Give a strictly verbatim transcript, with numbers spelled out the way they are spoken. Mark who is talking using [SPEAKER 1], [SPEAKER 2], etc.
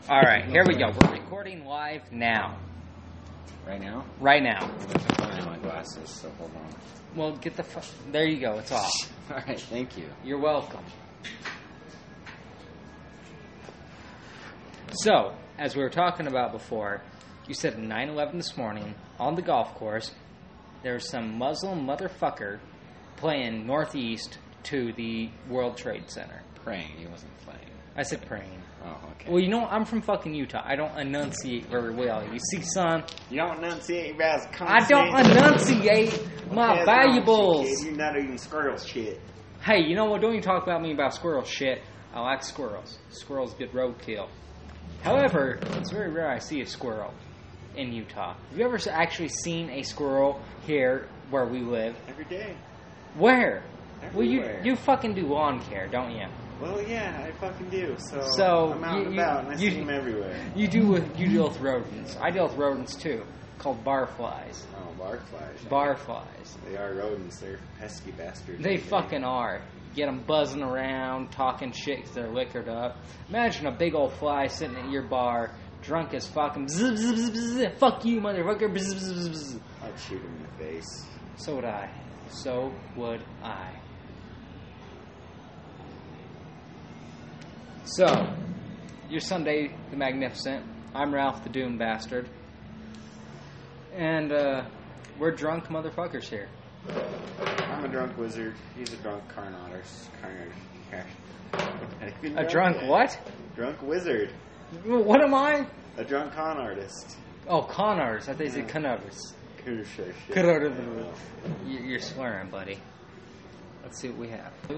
[SPEAKER 1] All right, here we go. We're recording live now.
[SPEAKER 2] Right now?
[SPEAKER 1] Right now.
[SPEAKER 2] I'm going to find my glasses, so hold on.
[SPEAKER 1] Well, get the fu- there you go. It's off.
[SPEAKER 2] All right, thank you.
[SPEAKER 1] You're welcome. So, as we were talking about before, you said at nine eleven this morning on the golf course, there's some Muslim motherfucker playing northeast to the World Trade Center.
[SPEAKER 2] Praying. He wasn't playing.
[SPEAKER 1] I said praying.
[SPEAKER 2] Oh, okay.
[SPEAKER 1] Well, you know, I'm from fucking Utah. I don't enunciate very well. You see, son?
[SPEAKER 2] You don't enunciate your ass.
[SPEAKER 1] I don't enunciate my valuables.
[SPEAKER 2] You're not eating squirrel shit.
[SPEAKER 1] Hey, you know what? Don't you talk about me about squirrel shit. I like squirrels. Squirrels get roadkill. However, it's very rare I see a squirrel in Utah. Have you ever actually seen a squirrel here where we live?
[SPEAKER 2] Every day.
[SPEAKER 1] Where?
[SPEAKER 2] Everywhere.
[SPEAKER 1] Well, you you fucking do lawn care, don't you?
[SPEAKER 2] Well, yeah, I fucking do. So,
[SPEAKER 1] So,
[SPEAKER 2] I'm out
[SPEAKER 1] you-
[SPEAKER 2] and
[SPEAKER 1] you-
[SPEAKER 2] about, and I
[SPEAKER 1] you-
[SPEAKER 2] see them everywhere.
[SPEAKER 1] You do with you deal with rodents. I deal with rodents too, called barflies.
[SPEAKER 2] Oh, barflies.
[SPEAKER 1] Barflies.
[SPEAKER 2] They are rodents. They're pesky bastards.
[SPEAKER 1] They fucking are. Get them buzzing around, talking shit 'cause they're liquored up. Imagine a big old fly sitting at your bar, drunk as fucking. Bzz, bzz, bzz, bzz, fuck you, motherfucker. Bzz, bzz, bzz, bzz.
[SPEAKER 2] I'd shoot him in the face.
[SPEAKER 1] So would I. So would I. So, you're Sunday the Magnificent. I'm Ralph the Doom Bastard. And, uh, we're drunk motherfuckers here.
[SPEAKER 2] I'm a drunk wizard. He's a drunk carn artist. Carn
[SPEAKER 1] A drunk what?
[SPEAKER 2] Drunk wizard.
[SPEAKER 1] What am I?
[SPEAKER 2] A drunk con artist.
[SPEAKER 1] Oh, con artist. I think it's con artist. You're swearing, buddy. Let's see what we have.